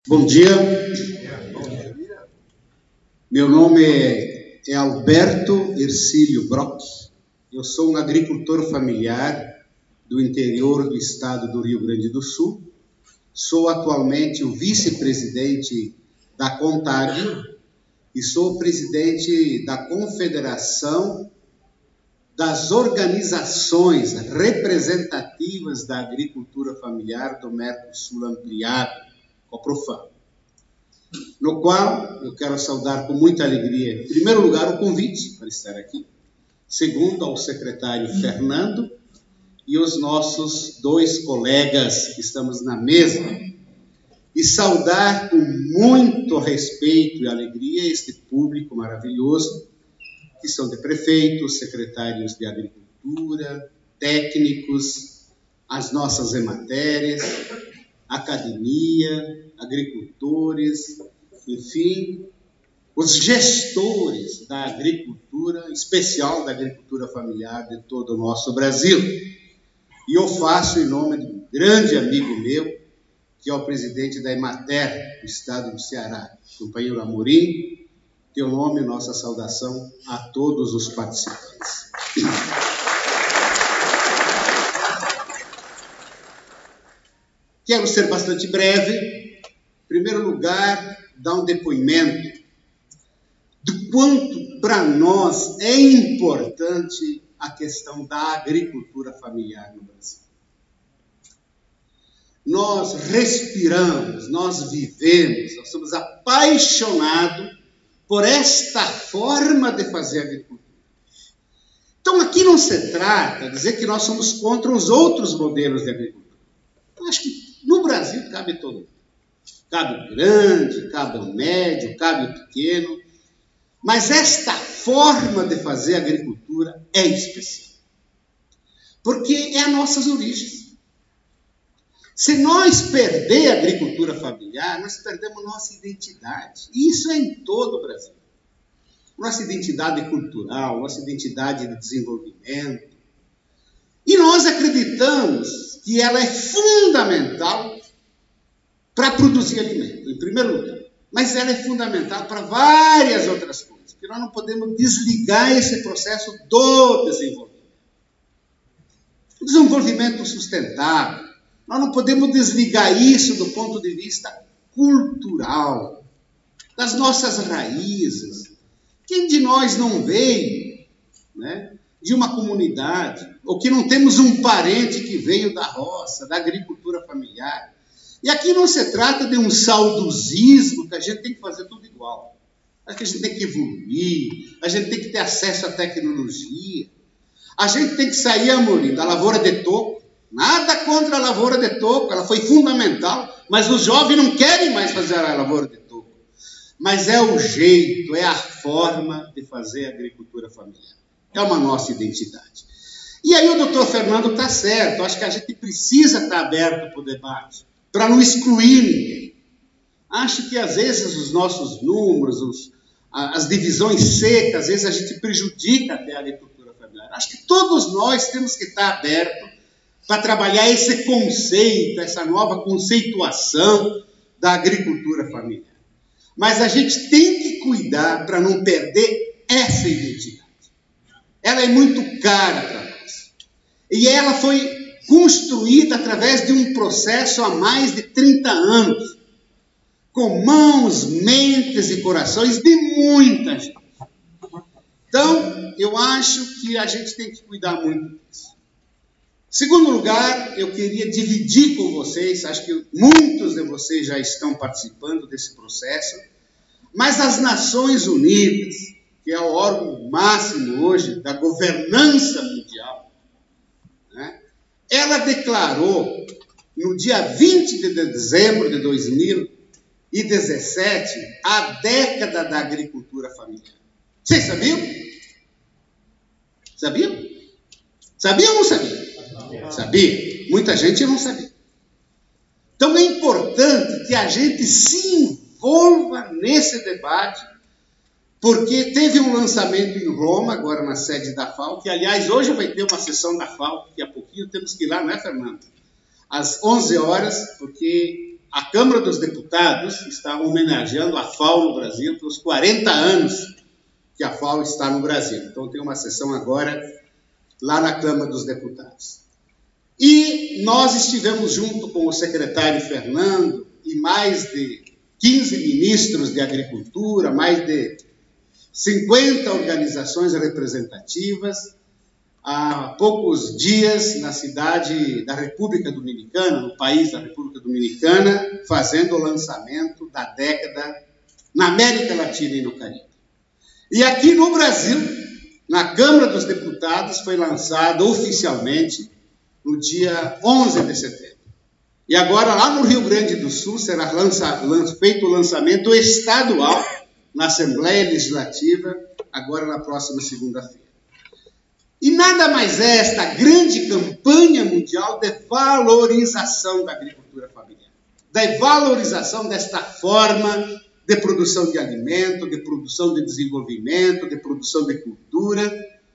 Bom dia, meu nome é Alberto Ercílio Brock, eu sou um agricultor familiar do interior do estado do Rio Grande do Sul, sou atualmente o vice-presidente da CONTAG e sou presidente da Confederação das Organizações Representativas da Agricultura Familiar do Mercosul Ampliado, COPROFAM, no qual eu quero saudar com muita alegria, em primeiro lugar, o convite para estar aqui, segundo, ao secretário Fernando e os nossos dois colegas que estamos na mesa, e saudar com muito respeito e alegria este público maravilhoso, que são de prefeitos, secretários de agricultura, técnicos, as nossas ematérias, academia, agricultores, enfim, os gestores da agricultura, em especial da agricultura familiar de todo o nosso Brasil. E eu faço em nome de um grande amigo meu, que é o presidente da Emater, do estado do Ceará, companheiro Amorim, teu nome e nossa saudação a todos os participantes. Quero ser bastante breve. Em primeiro lugar, dar um depoimento do quanto para nós é importante a questão da agricultura familiar no Brasil. Nós respiramos, nós vivemos, nós somos apaixonados por esta forma de fazer agricultura. Então, aqui não se trata de dizer que nós somos contra os outros modelos de agricultura. Eu acho que no Brasil cabe todo mundo. Cabe o grande, cabe o médio, cabe o pequeno. Mas esta forma de fazer agricultura é especial. Porque é as nossas origens. Se nós perder a agricultura familiar, nós perdemos nossa identidade. E isso é em todo o Brasil. Nossa identidade cultural, nossa identidade de desenvolvimento. E nós acreditamos que ela é fundamental para produzir alimento, em primeiro lugar. Mas ela é fundamental para várias outras coisas, porque nós não podemos desligar esse processo do desenvolvimento. O desenvolvimento sustentável, nós não podemos desligar isso do ponto de vista cultural, das nossas raízes. Quem de nós não veio, né, de uma comunidade, ou que não temos um parente que veio da roça, da agricultura familiar? E aqui não se trata de um saudosismo, que a gente tem que fazer tudo igual. Acho que a gente tem que evoluir, a gente tem que ter acesso à tecnologia, a gente tem que sair, Amorim, da lavoura de toco. Nada contra a lavoura de toco, ela foi fundamental, mas os jovens não querem mais fazer a lavoura de toco. Mas é o jeito, é a forma de fazer a agricultura familiar. É uma nossa identidade. E aí o doutor Fernando está certo, acho que a gente precisa estar aberto para o debate, para não excluir ninguém. Acho que às vezes os nossos números, as divisões secas, às vezes a gente prejudica até a agricultura familiar. Acho que todos nós temos que estar abertos para trabalhar esse conceito, essa nova conceituação da agricultura familiar. Mas a gente tem que cuidar para não perder essa identidade. Ela é muito cara para nós. E ela foi construída através de um processo há mais de 30 anos, com mãos, mentes e corações de muita gente. Então, eu acho que a gente tem que cuidar muito disso. Segundo lugar, eu queria dividir com vocês, acho que muitos de vocês já estão participando desse processo, mas as Nações Unidas, que é o órgão máximo hoje da governança mundial, né, ela declarou, no dia 20 de dezembro de 2017, a década da agricultura familiar. Vocês sabiam? Sabiam? Sabiam ou não sabiam? Sabia. Muita gente não sabia. Então é importante que a gente se envolva nesse debate, porque teve um lançamento em Roma, agora na sede da FAO, que aliás hoje vai ter uma sessão da FAO, daqui a pouquinho temos que ir lá, não é, Fernando? Às 11 horas, porque a Câmara dos Deputados está homenageando a FAO no Brasil pelos 40 anos que a FAO está no Brasil. Então, tem uma sessão agora lá na Câmara dos Deputados. E nós estivemos junto com o secretário Fernando e mais de 15 ministros de Agricultura, mais de 50 organizações representativas, há poucos dias na cidade da República Dominicana, no país da República Dominicana, fazendo o lançamento da década na América Latina e no Caribe. E aqui no Brasil, na Câmara dos Deputados, foi lançado oficialmente no dia 11 de setembro. E agora, lá no Rio Grande do Sul, será feito o lançamento estadual na Assembleia Legislativa, agora na próxima segunda-feira. E nada mais é esta grande campanha mundial de valorização da agricultura familiar, da valorização desta forma de produção de alimento, de produção de desenvolvimento, de produção de cultura.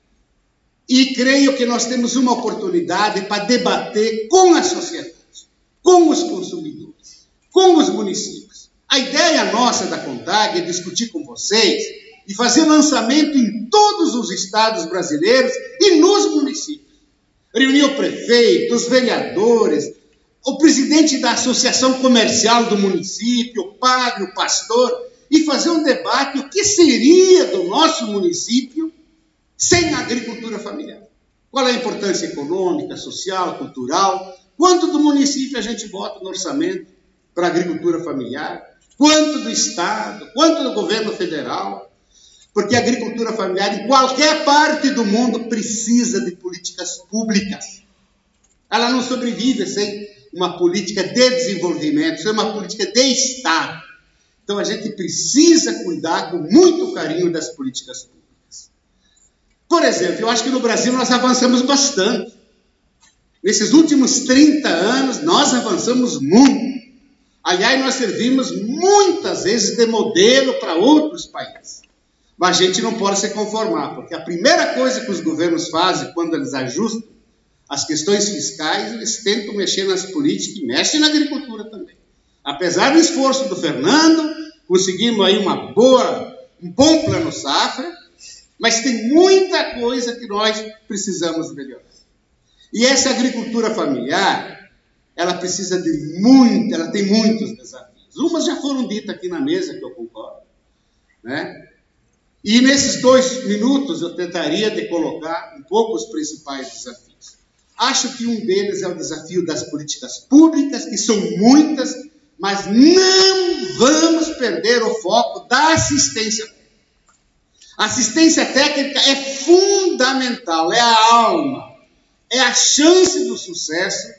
E creio que nós temos uma oportunidade para debater com a sociedade, com os consumidores, com os municípios. A ideia nossa da CONTAG é discutir com vocês e fazer lançamento em todos os estados brasileiros e nos municípios. Reunir o prefeito, os vereadores, o presidente da associação comercial do município, o padre, o pastor, e fazer um debate o que seria do nosso município sem a agricultura familiar. Qual é a importância econômica, social, cultural? Quanto do município a gente bota no orçamento para a agricultura familiar? Quanto do Estado? Quanto do governo federal? Porque a agricultura familiar, em qualquer parte do mundo, precisa de políticas públicas. Ela não sobrevive sem uma política de desenvolvimento, sem uma política de Estado. Então, a gente precisa cuidar com muito carinho das políticas públicas. Por exemplo, eu acho que no Brasil nós avançamos bastante. Nesses últimos 30 anos, nós avançamos muito. Aliás, nós servimos muitas vezes de modelo para outros países. Mas a gente não pode se conformar, porque a primeira coisa que os governos fazem quando eles ajustam as questões fiscais, eles tentam mexer nas políticas e mexem na agricultura também. Apesar do esforço do Fernando, conseguimos aí um bom plano safra, mas tem muita coisa que nós precisamos melhorar. E essa agricultura familiar, ela precisa ela tem muitos desafios. Umas já foram ditas aqui na mesa, que eu concordo, né? E nesses 2 minutos eu tentaria de colocar um pouco os principais desafios. Acho que um deles é o desafio das políticas públicas, que são muitas, mas não vamos perder o foco da assistência técnica. A assistência técnica é fundamental, é a alma, é a chance do sucesso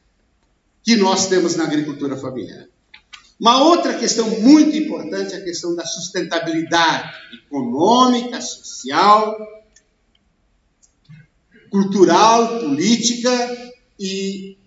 que nós temos na agricultura familiar. Uma outra questão muito importante é a questão da sustentabilidade econômica, social, cultural, política e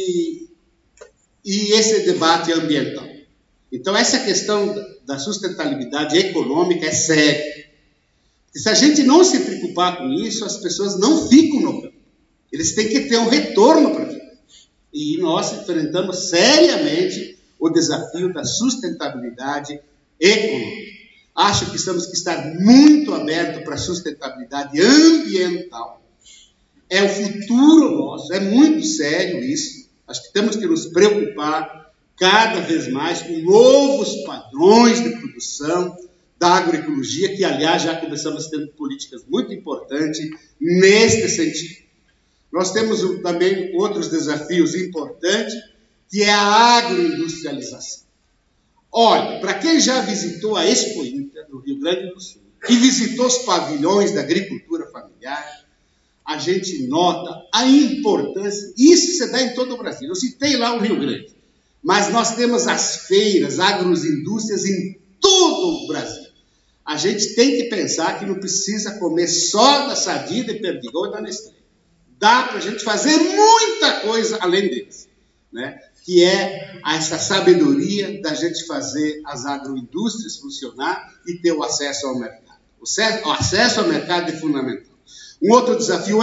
esse debate ambiental. Então, essa questão da sustentabilidade econômica é séria. E se a gente não se preocupar com isso, as pessoas não ficam no campo. Eles têm que ter um retorno para aquilo. E nós enfrentamos seriamente o desafio da sustentabilidade econômica. Acho que temos que estar muito abertos para a sustentabilidade ambiental. É o futuro nosso, é muito sério isso. Acho que temos que nos preocupar cada vez mais com novos padrões de produção da agroecologia, que, aliás, já começamos tendo políticas muito importantes neste sentido. Nós temos também outros desafios importantes, que é a agroindustrialização. Olha, para quem já visitou a Expo Inter, no Rio Grande do Sul, e visitou os pavilhões da agricultura familiar, a gente nota a importância, isso se dá em todo o Brasil. Eu citei lá o Rio Grande, mas nós temos as feiras, agroindústrias em todo o Brasil. A gente tem que pensar que não precisa comer só da Sardinha, de Perdigão e da Nestlé. Dá para a gente fazer muita coisa além deles, né? Que é essa sabedoria da gente fazer as agroindústrias funcionar e ter o acesso ao mercado. O acesso ao mercado é fundamental. Um outro desafio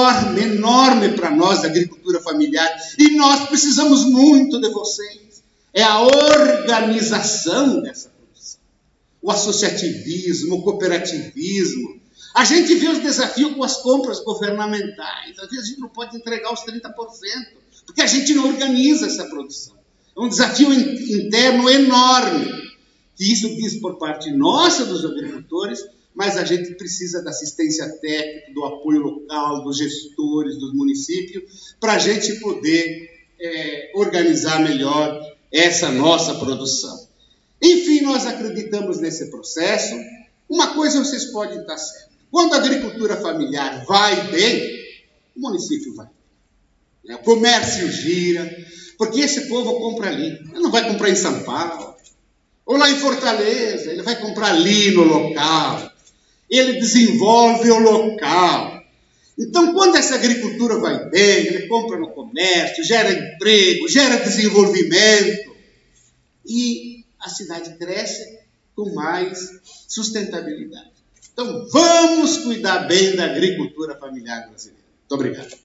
enorme para nós da agricultura familiar, e nós precisamos muito de vocês, é a organização dessa produção. O associativismo, o cooperativismo. A gente vê os desafios com as compras governamentais. Às vezes a gente não pode entregar os 30%, porque a gente não organiza essa produção. É um desafio interno enorme. E isso diz por parte nossa, dos agricultores, mas a gente precisa da assistência técnica, do apoio local, dos gestores, dos municípios, para a gente poder organizar melhor essa nossa produção. Enfim, nós acreditamos nesse processo. Uma coisa vocês podem estar certos. Quando a agricultura familiar vai bem, o município vai bem. O comércio gira, porque esse povo compra ali. Ele não vai comprar em São Paulo, ou lá em Fortaleza, ele vai comprar ali no local. Ele desenvolve o local. Então, quando essa agricultura vai bem, ele compra no comércio, gera emprego, gera desenvolvimento, e a cidade cresce com mais sustentabilidade. Então, vamos cuidar bem da agricultura familiar brasileira. Muito obrigado.